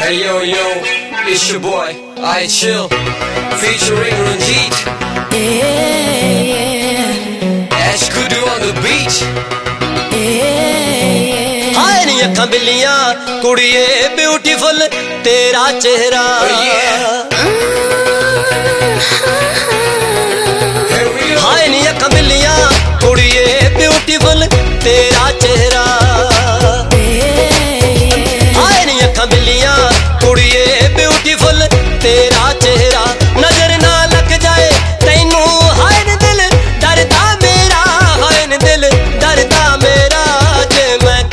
Hey yo yo, it's your boy, I Chill, featuring Ranjit. Ash Kudu on the beat. हाय नी अखां बिल्लियां कुड़िए beautiful तेरा चेहरा हाय नी अखां बिल्लियां कुड़िए ब्यूटीफुल तेरा चेहरा हाय नी अखां बिल्लियां कुड़िए ब्यूटीफुल तेरा चेहरा नजर ना लग जाए तैनू हाय नी दिल डरदा मेरा हाय नी दिल डरदा मेरा जे मैं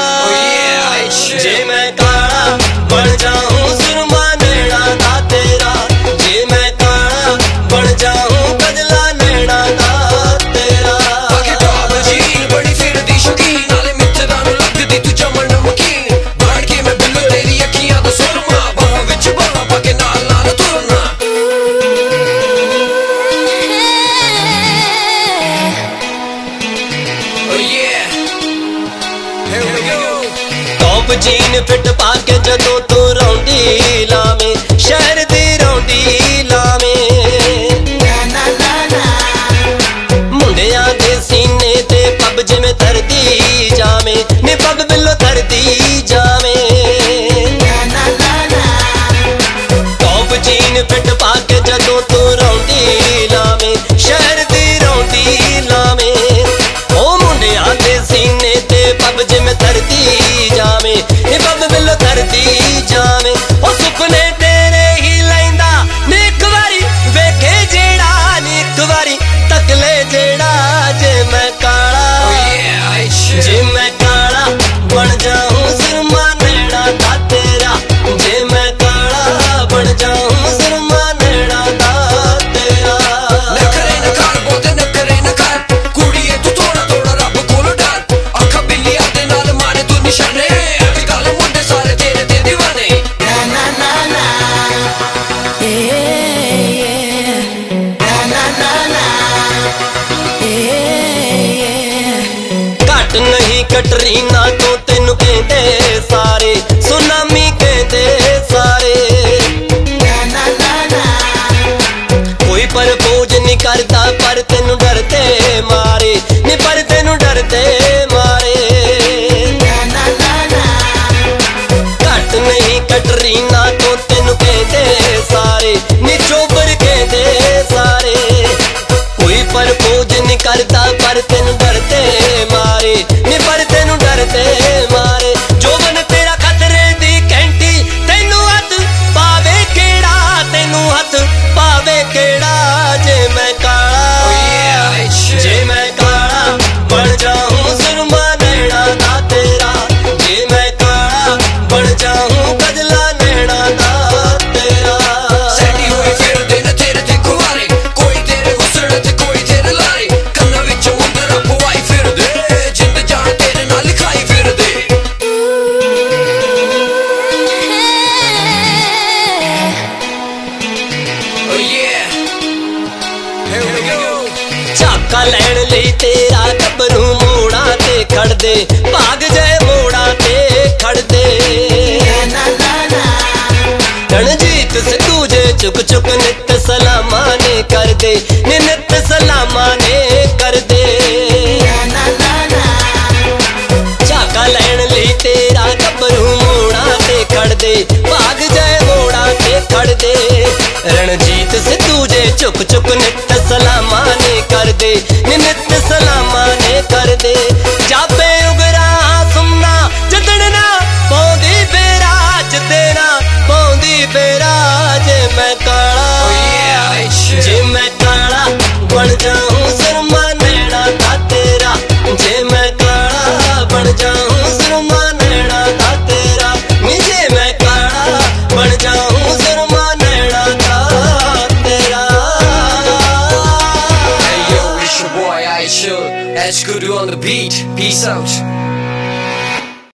काला बन जाऊं सुरमा नैना दा तेरा जे मैं काला बन जाऊं कजला नैना दा तेरा बाकी टॉप जीन बड़ी फिरदी शौकीन नाले मिੱਠੇ ਦਾ ਨੂੰ ਲੱਗਦੀ ਤੂੰ ਜਮਣ ਨਮਕੀਨ ਬਣ ਕੇ ਮੈਂ ਬਿੱਲੂ ਤੇਰੀ ਅੱਖੀਆਂ ਦਾ ਸੁਰਮਾ ਬਾਹਾਂ ਵਿੱਚ ਬਾਹਾਂ ਪਾ ਕੇ ਨਾਲ ਨਾਲ ਤੁਰਨਾ Oh yeah, here we go. Top jean fit पाके जदों तू रौंदी लावें शहर दी रौंदी लावें मुंडियां दे सीने ते पब जिवें धरती जावें नी पब बिल्लो धरती जावें टॉप जीन फिट पाके जदों तू रौंदी लावें शहर दी रौंदी लावें ओ मुंडियां दे सीने ते पब जिवें धरती जावें नी पब बिल्लो धरती जावें ओ सुपने तेरे ही लैंदा नी इक वारी वेखे जेड़ा नी इक वारी तकले जेड़ा जे मैं काला Oh yeah, I Chill. जे मैं काला बन जाऊं सुरमा नैना दा तेरा जे मैं काला बन जाऊं सुरमा नैना दा तेरा नखरे न कर बोते नखरे न कर कुड़िए तू थोड़ा थोड़ा रब कोल डर अखा बिल्लियां दे नाल मारे तू निशाने अजकल मुंडे सारे तेरे ते दीवाने घट नहीं कटरीना तो तेनू कहते सारे सुनामी कहते सारे कोई प्रपोज नहीं करता पर तेनू डरते मारे नी पर तेनू डरते मारे घट नहीं कटरीना तो तेनू कहते सारे नी चोबर कहते सारे कोई प्रपोज नहीं करता पर तेनू डरते मारे नी पर तेनू डरते मारे जोबन तेरा खतरे दी कैंटी तेनू हथ पावे केड़ा तेनू हथ पावे केड़ा जे मैं काला Oh yeah, I Chill. जे मैं काला बन जाऊं सुरमा नैना दा तेरा जे मैं काला बन जाऊं कजला नैना दा तेरा सैटी हुई फिरदे न तेरे ते खुआरे कोई तेरे हुस्न ते कोई तेरे लारे कन्ना विच मुंदरा पवाई फिरदे जिंद जान तेरे नाल लिखाई फिरदे Oh yeah, here we go. झाका लैण लई तेरा गबरू मोड़ा ते खड़ दे भाग जाए मोड़ा ते खड़ दे रणजीत से तुझे चुक चुक नित सलामा ने कर दे नित सलामा ने कर दे झाका लैण लई तेरा गबरू मोड़ा ते खड़ दे भाग जाए मोड़ा ते खड़ दे रणजीत से तुझे चुक चुक नित सलामा ने कर दे नित सलामा ने कर दे जाबे उगरा सुमना जदड़ना पौंदी बेरा जदेना पौंदी बेरा जे मैं काला Oh yeah, I Chill. जे मैं काला बन जाऊं सुरमा नैना दा तेरा जे मैं काला बन जाऊं सुरमा नैना दा तेरा नी जे मैं काला बन जाऊं सुरमा नैना दा तेरा Hey yo, it's your boy, I Chill. Ash Kudu on the beat. Peace out.